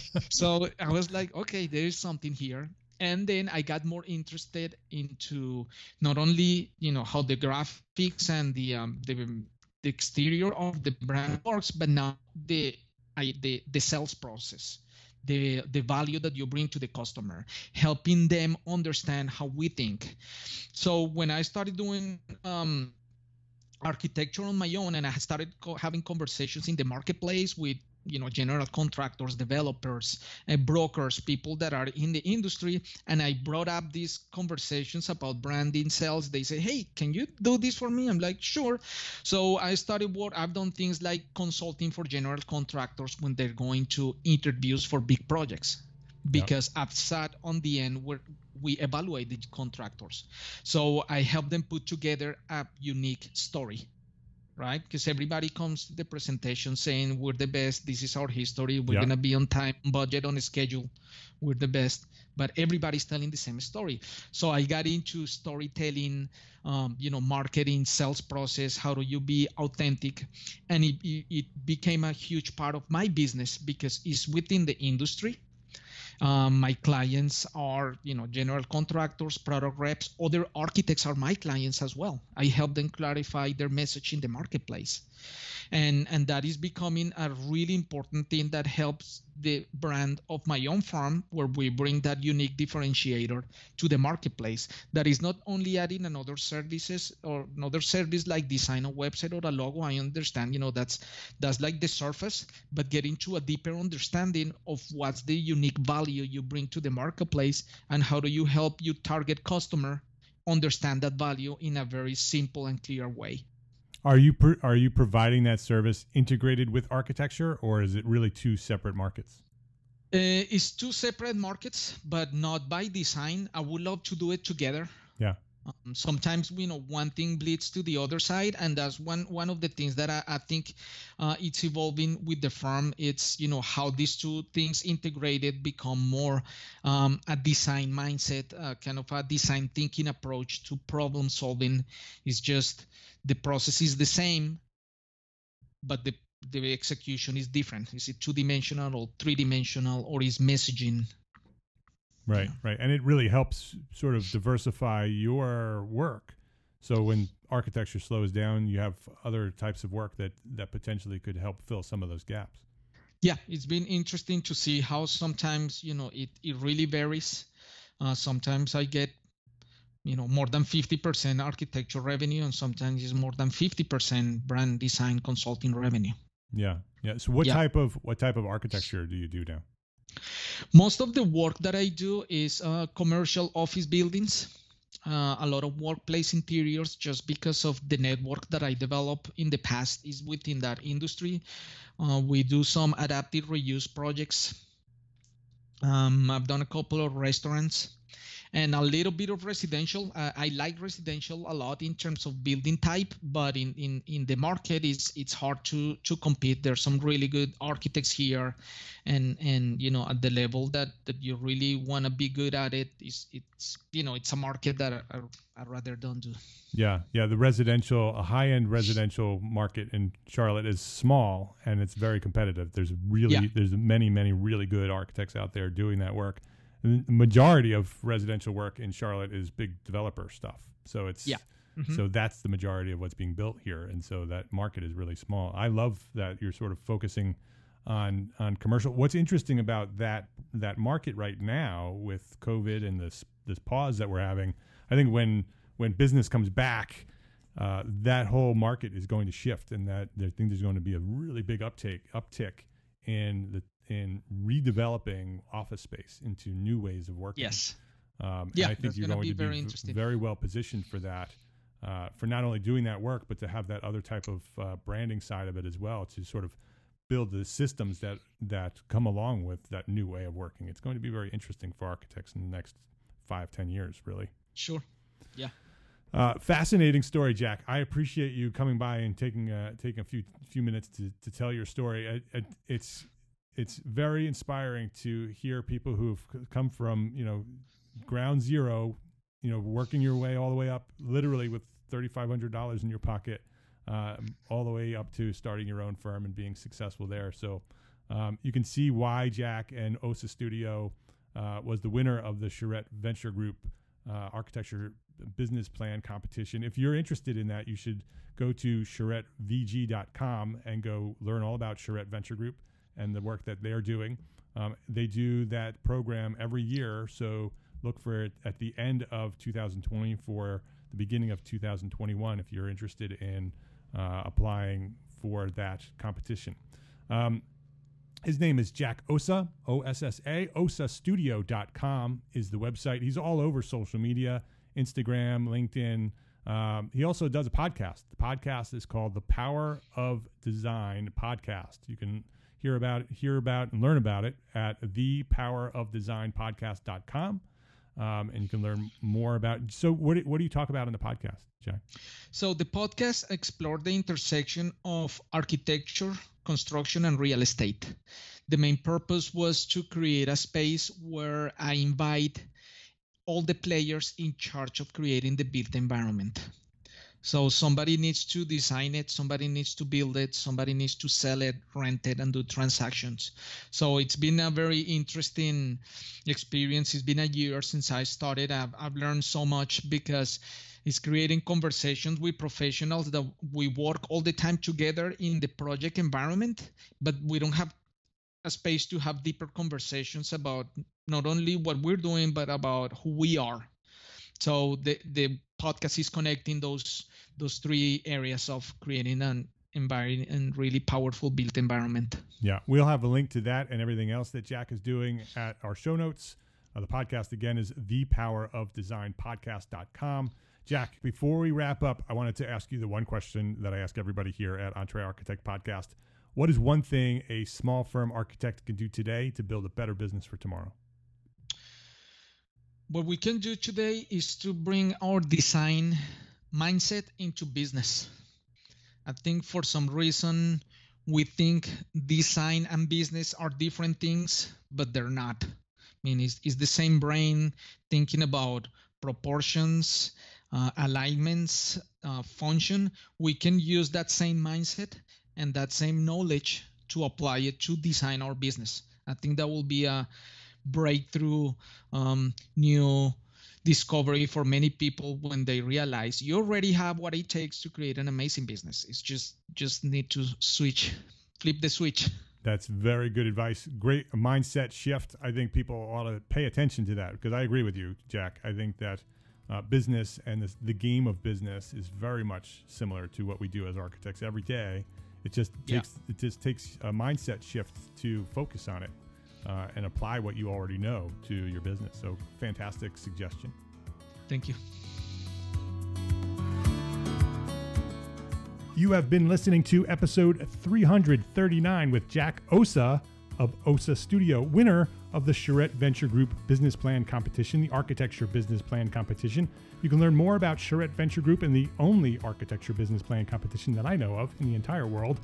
So I was like, okay, there is something here. And then I got more interested into not only, you know, how the graphics and the um, the, the exterior of the brand works, but now the I, the the sales process, the the value that you bring to the customer, helping them understand how we think. So when I started doing um, architecture on my own and I started co- having conversations in the marketplace with, you know, general contractors, developers, uh, brokers, people that are in the industry, and I brought up these conversations about branding, sales. They say, hey, can you do this for me? I'm like, sure. So I started what I've done, things like consulting for general contractors when they're going to interviews for big projects, because yep. I've sat on the end where we evaluate the contractors. So I help them put together a unique story, right? Because everybody comes to the presentation saying we're the best, this is our history, we're yep. going to be on time, budget, on schedule, we're the best. But everybody's telling the same story. So I got into storytelling, um, you know, marketing, sales process, how do you be authentic? And it, it, it became a huge part of my business because it's within the industry. Um, my clients are, you know, general contractors, product reps, other architects are my clients as well. I help them clarify their message in the marketplace. And, and that is becoming a really important thing that helps the brand of my own firm, where we bring that unique differentiator to the marketplace. That is not only adding another services or another service like design a website or a logo. I understand, you know, that's that's like the surface, but getting to a deeper understanding of what's the unique value you bring to the marketplace and how do you help your target customer understand that value in a very simple and clear way. Are you pro- are you providing that service integrated with architecture, or is it really two separate markets? Uh, it's two separate markets, but not by design. I would love to do it together. Yeah. Um, sometimes, you know, one thing bleeds to the other side, and that's one one of the things that I, I think uh, it's evolving with the firm. It's, you know, how these two things integrated become more um, a design mindset, uh, kind of a design thinking approach to problem solving. It's just the process is the same, but the the execution is different. Is it two-dimensional or three-dimensional, or is messaging? Right, yeah. right. And it really helps sort of diversify your work. So when architecture slows down, you have other types of work that, that potentially could help fill some of those gaps. Yeah, it's been interesting to see how sometimes, you know, it, it really varies. Uh, sometimes I get, you know, more than fifty percent architecture revenue, and sometimes it's more than fifty percent brand design consulting revenue. Yeah. Yeah. So what Yeah. type of what type of architecture do you do now? Most of the work that I do is uh, commercial office buildings, uh, a lot of workplace interiors, just because of the network that I developed in the past is within that industry. Uh, we do some adaptive reuse projects. Um, I've done a couple of restaurants and a little bit of residential. Uh, I like residential a lot in terms of building type, but in, in, in the market, it's it's hard to to compete. There's some really good architects here, and and you know at the level that, that you really want to be good at it, is it's you know it's a market that I, I, I'd rather don't do. Yeah, yeah. The residential, a high-end residential market in Charlotte is small and it's very competitive. There's really Yeah. there's many many really good architects out there doing that work. The majority of residential work in Charlotte is big developer stuff. So it's Yeah. Mm-hmm. so that's the majority of what's being built here, and so that market is really small. I love that you're sort of focusing on on commercial. What's interesting about that that market right now with COVID and this this pause that we're having, I think when when business comes back, uh, that whole market is going to shift, and that I think there's going to be a really big uptake uptick in the in redeveloping office space into new ways of working. Yes. Um, Yeah, and I think that's you're gonna going be to be very v- interesting. very well positioned for that, uh, for not only doing that work, but to have that other type of uh, branding side of it as well, to sort of build the systems that, that come along with that new way of working. It's going to be very interesting for architects in the next five, ten years, really. Sure. Yeah. Uh, fascinating story, Jack. I appreciate you coming by and taking uh, taking a few few minutes to, to tell your story. I, I, it's it's very inspiring to hear people who've c- come from you know ground zero, you know, working your way all the way up, literally with thirty-five hundred dollars in your pocket, uh, all the way up to starting your own firm and being successful there. So um, you can see why Jack and Osa Studio uh, was the winner of the Charette Venture Group uh, Architecture Business Plan Competition. If you're interested in that, you should go to charette v g dot com and go learn all about Charette Venture Group and the work that they're doing. Um, they do that program every year, so look for it at the end of two thousand twenty for the beginning of two thousand twenty-one if you're interested in uh, applying for that competition. Um, his name is Jack Osa, O S S A. osa studio dot com is the website. He's all over social media, Instagram, LinkedIn. Um, he also does a podcast. The podcast is called The Power of Design Podcast. You can hear about hear about and learn about it at the power of design podcast dot com. Um, and you can learn more about. So, what do, what do you talk about in the podcast, Jack? So the podcast explored the intersection of architecture, construction, and real estate. The main purpose was to create a space where I invite all the players in charge of creating the built environment. So somebody needs to design it, somebody needs to build it, somebody needs to sell it, rent it, and do transactions. So it's been a very interesting experience. It's been a year since I started. I've, I've learned so much because it's creating conversations with professionals that we work all the time together in the project environment, but we don't have a space to have deeper conversations about not only what we're doing, but about who we are. So the, the podcast is connecting those those three areas of creating an environment and really powerful built environment. Yeah, we'll have a link to that and everything else that Jack is doing at our show notes. Uh, the podcast, again, is the power of design podcast dot com. Jack, before we wrap up, I wanted to ask you the one question that I ask everybody here at Entre Architect Podcast. What is one thing a small firm architect can do today to build a better business for tomorrow? What we can do today is to bring our design mindset into business. I think for some reason we think design and business are different things, but they're not. I mean, it's, it's the same brain thinking about proportions, uh, alignments, uh, function. We can use that same mindset and that same knowledge to apply it to design our business. I think that will be a breakthrough, um, new discovery for many people when they realize you already have what it takes to create an amazing business. It's just just need to switch, flip the switch. That's very good advice. Great mindset shift. I think people ought to pay attention to that because I agree with you, Jack. I think that uh, business and this, the game of business is very much similar to what we do as architects every day. It just Yeah. takes it just takes a mindset shift to focus on it uh, and apply what you already know to your business. So fantastic suggestion. Thank you. You have been listening to episode three thirty-nine with Jack Osa of Osa Studio, winner of the Charette Venture Group Business Plan Competition, the Architecture Business Plan Competition. You can learn more about Charette Venture Group and the only architecture business plan competition that I know of in the entire world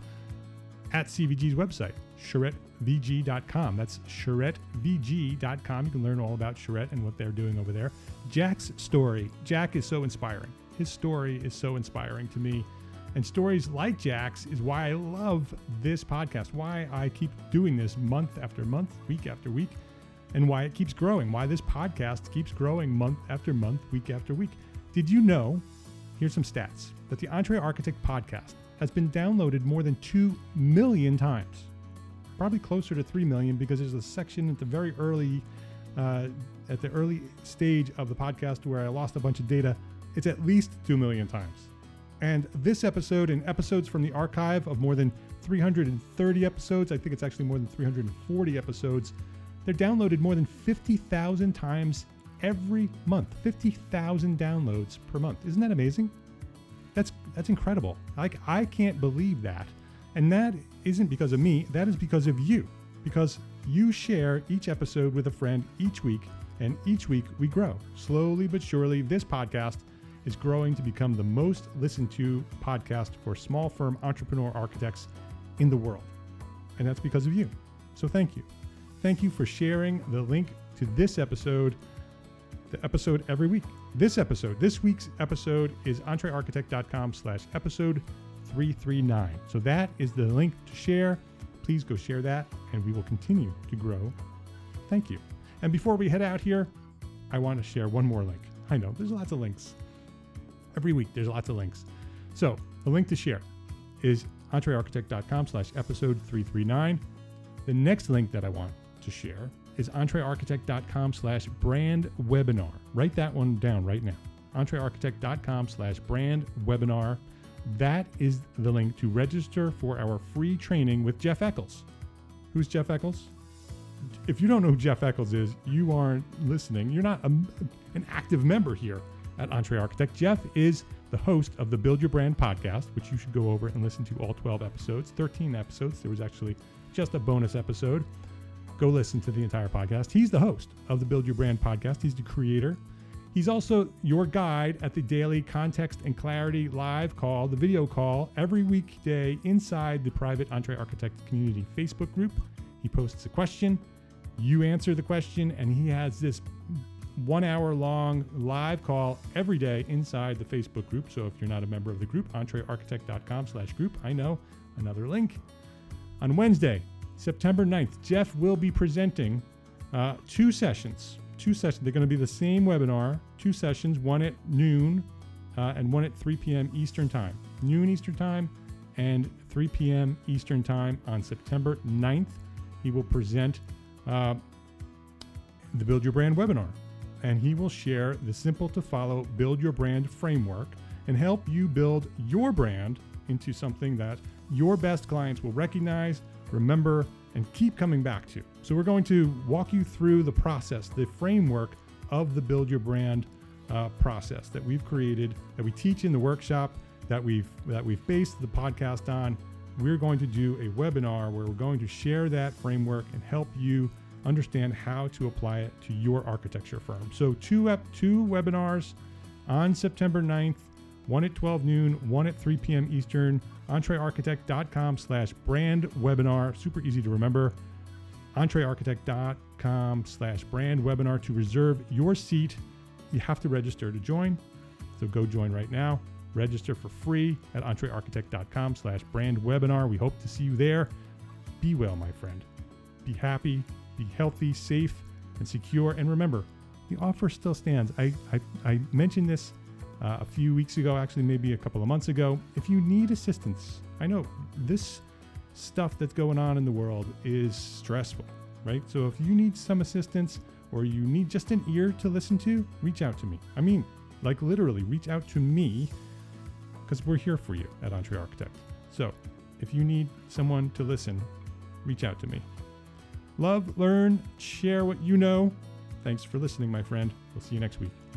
at C V G's website, charette v g dot com. That's charette v g dot com. You can learn all about Charette and what they're doing over there. Jack's story. Jack is so inspiring. His story is so inspiring to me. And stories like Jack's is why I love this podcast, why I keep doing this month after month, week after week, and why it keeps growing, why this podcast keeps growing month after month, week after week. Did you know, here's some stats, that the EntreArchitect podcast has been downloaded more than two million times, probably closer to three million because there's a section at the very early, uh, at the early stage of the podcast where I lost a bunch of data. It's at least two million times. And this episode and episodes from the archive of more than three hundred thirty episodes, I think it's actually more than three hundred forty episodes, they're downloaded more than fifty thousand times every month. fifty thousand downloads per month. Isn't that amazing? That's that's incredible. Like, I can't believe that. And that isn't because of me, that is because of you. Because you share each episode with a friend each week, and each week we grow. Slowly but surely, this podcast is growing to become the most listened to podcast for small firm entrepreneur architects in the world. And that's because of you. So thank you. Thank you for sharing the link to this episode, the episode every week. This episode, this week's episode is entrearchitect.com slash episode 339. So that is the link to share. Please go share that and we will continue to grow. Thank you. And before we head out here, I want to share one more link. I know there's lots of links. Every week, there's lots of links. So the link to share is entrearchitect.com slash episode 339. The next link that I want to share is entrearchitect.com slash brand webinar. Write that one down right now. entrearchitect.com slash brand webinar. That is the link to register for our free training with Jeff Eccles. Who's Jeff Eccles? If you don't know who Jeff Eccles is, you aren't listening. You're not a, an active member here at EntreArchitect. Jeff is the host of the Build Your Brand podcast, which you should go over and listen to all twelve episodes, thirteen episodes. There was actually just a bonus episode. Go listen to the entire podcast. He's the host of the Build Your Brand podcast. He's the creator. He's also your guide at the daily Context and Clarity live call, the video call, every weekday inside the private EntreArchitect community Facebook group. He posts a question, you answer the question, and he has this one hour long live call every day inside the Facebook group. So if you're not a member of the group, entrearchitect.com slash group. I know, another link. On Wednesday, September ninth, Jeff will be presenting uh, two sessions. Two sessions. They're going to be the same webinar, two sessions, one at noon uh, and one at three p.m. Eastern Time. Noon Eastern Time and three p.m. Eastern Time on September ninth. He will present uh, the Build Your Brand webinar. And he will share the simple to follow Build Your Brand framework and help you build your brand into something that your best clients will recognize, remember, and keep coming back to. So we're going to walk you through the process, the framework of the Build Your Brand uh, process that we've created, that we teach in the workshop, that we've that we've based the podcast on. We're going to do a webinar where we're going to share that framework and help you understand how to apply it to your architecture firm. So two ep- two webinars on September ninth, one at twelve noon, one at three p.m. Eastern, entrearchitect.com slash brand webinar. Super easy to remember. entrearchitect.com slash brand webinar to reserve your seat. You have to register to join. So go join right now. Register for free at entrearchitect.com slash brand webinar. We hope to see you there. Be well, my friend. Be happy. Be healthy, safe, and secure. And remember, the offer still stands. I, I, I mentioned this uh, a few weeks ago, actually maybe a couple of months ago. If you need assistance, I know this stuff that's going on in the world is stressful, right? So if you need some assistance or you need just an ear to listen to, reach out to me. I mean, like literally reach out to me because we're here for you at EntreArchitect. So if you need someone to listen, reach out to me. Love, learn, share what you know. Thanks for listening, my friend. We'll see you next week.